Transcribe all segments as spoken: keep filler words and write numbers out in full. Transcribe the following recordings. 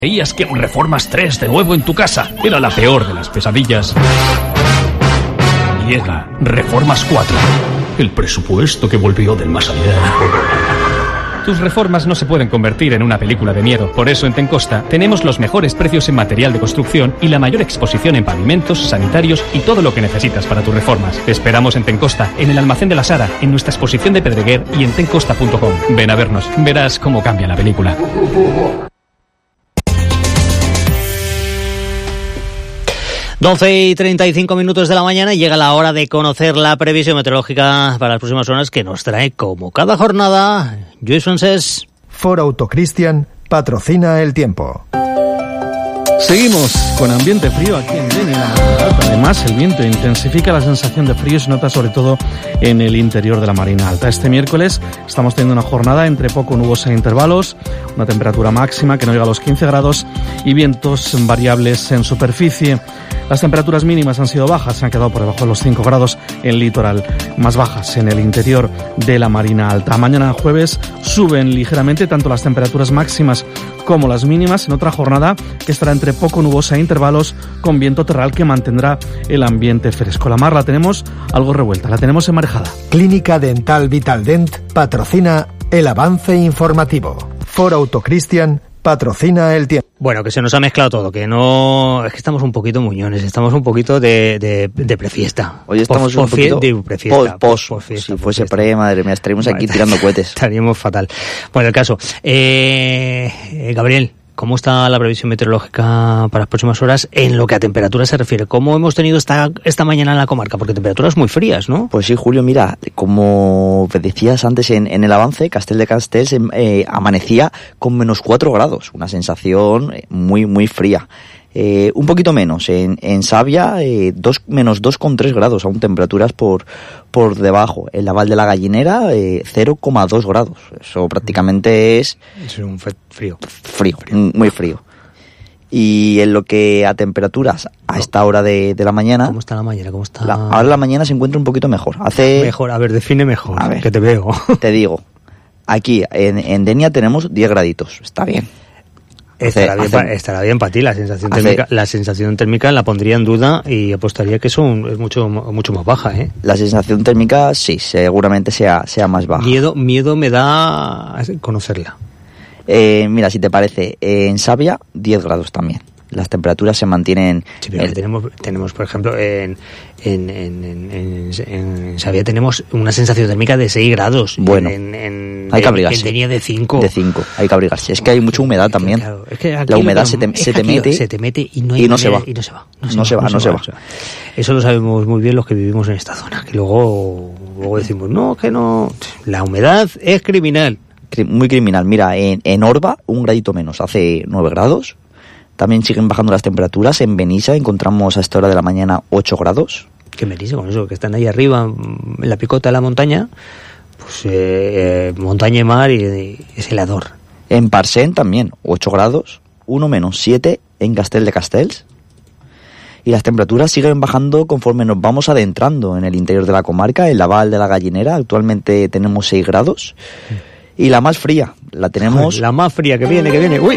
Creías que un Reformas tres de nuevo en tu casa era la peor de las pesadillas. Llega Reformas cuatro, el presupuesto que volvió del más allá. Tus reformas no se pueden convertir en una película de miedo. Por eso en Tencosta tenemos los mejores precios en material de construcción y la mayor exposición en pavimentos, sanitarios y todo lo que necesitas para tus reformas. Te esperamos en Tencosta, en el almacén de la Sara, en nuestra exposición de Pedreguer y en tencosta punto com. Ven a vernos, verás cómo cambia la película. doce y treinta y cinco minutos de la mañana y llega la hora de conocer la previsión meteorológica para las próximas horas que nos trae, como cada jornada, Lluís Francés. Ford Autocristian patrocina el tiempo. Seguimos con ambiente frío aquí en Denia. Además, el viento intensifica, la sensación de frío se nota sobre todo en el interior de la Marina Alta. Este miércoles estamos teniendo una jornada entre poco nubosa e intervalos, una temperatura máxima que no llega a los quince grados y vientos variables en superficie. Las temperaturas mínimas han sido bajas, se han quedado por debajo de los cinco grados en el litoral, más bajas en el interior de la Marina Alta. Mañana jueves suben ligeramente tanto las temperaturas máximas como las mínimas en otra jornada que estará entre poco nubosa e intervalos con viento terral que mantendrá el ambiente fresco. La mar la tenemos algo revuelta, la tenemos emarejada. Clínica Dental Vitaldent patrocina el avance informativo. Ford Autocristian patrocina el tiempo. Bueno, que se nos ha mezclado todo, que no... Es que estamos un poquito muñones, estamos un poquito de, de, de prefiesta. Hoy estamos post, un poquito... De prefiesta. Post, post, si fuese pre, madre mía, estaríamos aquí bueno, tirando cohetes. Estaríamos fatal. Bueno, el caso. Eh, eh, Gabriel, ¿cómo está la previsión meteorológica para las próximas horas en lo que a temperatura se refiere? ¿Cómo hemos tenido esta, esta mañana en la comarca? Porque temperaturas muy frías, ¿no? Pues sí, Julio, mira, como decías antes en, en el avance, Castel de Castells eh, amanecía con menos cuatro grados, una sensación muy, muy fría. Eh, un poquito menos, en, en Savia, eh, dos, menos dos coma tres grados, aún temperaturas por, por debajo. En la Val de la Gallinera, eh, cero coma dos grados. Eso prácticamente es... Es un frío. Frío, frío, muy frío. Y en lo que a temperaturas a esta hora de, de la mañana... ¿Cómo está la mañana? ¿Cómo está? La, ahora la mañana se encuentra un poquito mejor. Hace... Mejor, a ver, define mejor, a ver, que te veo. Te digo, aquí en, en Denia tenemos diez graditos, está bien. Estará, hace, bien, hace, estará bien para ti, la sensación hace, térmica, la sensación térmica la pondría en duda y apostaría que eso es mucho mucho más baja, ¿eh? La sensación térmica sí, seguramente sea, sea más baja. Miedo, miedo me da conocerla. Eh, mira, si te parece, eh, en Savia diez grados también. Las temperaturas se mantienen... Sí, pero el... tenemos, tenemos, por ejemplo, en, en, en, en, en Savia tenemos una sensación térmica de seis grados. Bueno, en, en, hay que abrigarse. En Denia de cinco. De cinco, hay que abrigarse. Es que hay mucha humedad es que, también. Claro, es que la humedad se te, se te mete... Se te mete y no, hay y no, se manera, va. y no se va. No, no se va, no se va. No se va. Eso lo sabemos muy bien los que vivimos en esta zona. Que luego, luego decimos, no, que no... La humedad es criminal. Muy criminal. Mira, en, en Orba, un gradito menos. Hace nueve grados. También siguen bajando las temperaturas. En Benissa encontramos a esta hora de la mañana ocho grados. ¿Qué me dice con eso? Que están ahí arriba, en la picota de la montaña. Pues eh, montaña y mar y, y es helador. En Parcent también, ocho grados. uno menos siete en Castel de Castells. Y las temperaturas siguen bajando conforme nos vamos adentrando en el interior de la comarca. En la Val de la Gallinera actualmente tenemos seis grados. Y la más fría, la tenemos... La más fría que viene, que viene. ¡Uy!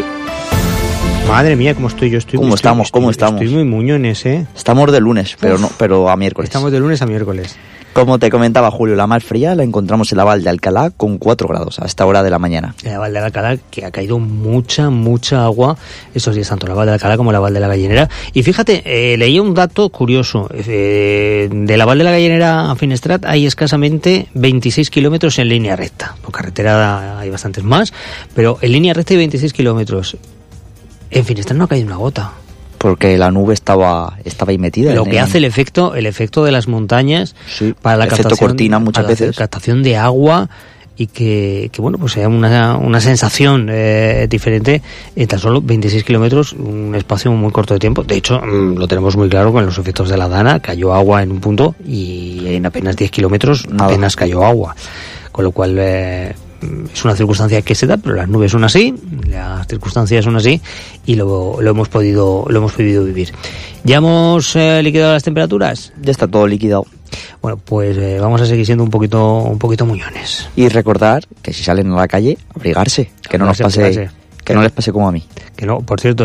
Madre mía, cómo estoy yo. Estoy, ¿Cómo estoy, estamos? Estoy, ¿Cómo estamos? Estoy muy muñones, ¿eh? Estamos de lunes, pero no, pero a miércoles. Estamos de lunes a miércoles. Como te comentaba, Julio, la más fría la encontramos en la Val de Alcalá con cuatro grados a esta hora de la mañana. En la Val de Alcalá, que ha caído mucha, mucha agua esos días, tanto la Val de Alcalá como la Val de la Gallinera. Y fíjate, eh, leía un dato curioso. Eh, de la Val de la Gallinera a Finestrat hay escasamente veintiséis kilómetros en línea recta. Por carretera hay bastantes más, pero en línea recta hay veintiséis kilómetros. En Finestrat no ha caído una gota. Porque la nube estaba estaba ahí metida. Lo en que el... hace el efecto el efecto de las montañas, sí, para la efecto captación, cortina muchas para veces. La captación de agua y que, que bueno, pues sea una, una sensación eh, diferente en tan solo veintiséis kilómetros, un espacio muy corto de tiempo. De hecho, mmm, lo tenemos muy claro con los efectos de la Dana. Cayó agua en un punto y en apenas diez kilómetros Nada. apenas cayó agua. Con lo cual... Eh, es una circunstancia que se da, pero las nubes son así, las circunstancias son así y lo, lo hemos podido lo hemos podido vivir. ¿Ya hemos eh, liquidado las temperaturas? Ya está todo liquidado. Bueno, pues eh, vamos a seguir siendo un poquito un poquito muñones. Y recordar que si salen a la calle, abrigarse, que no nos pase abrigarse. que no les pase como a mí. Que no, por cierto,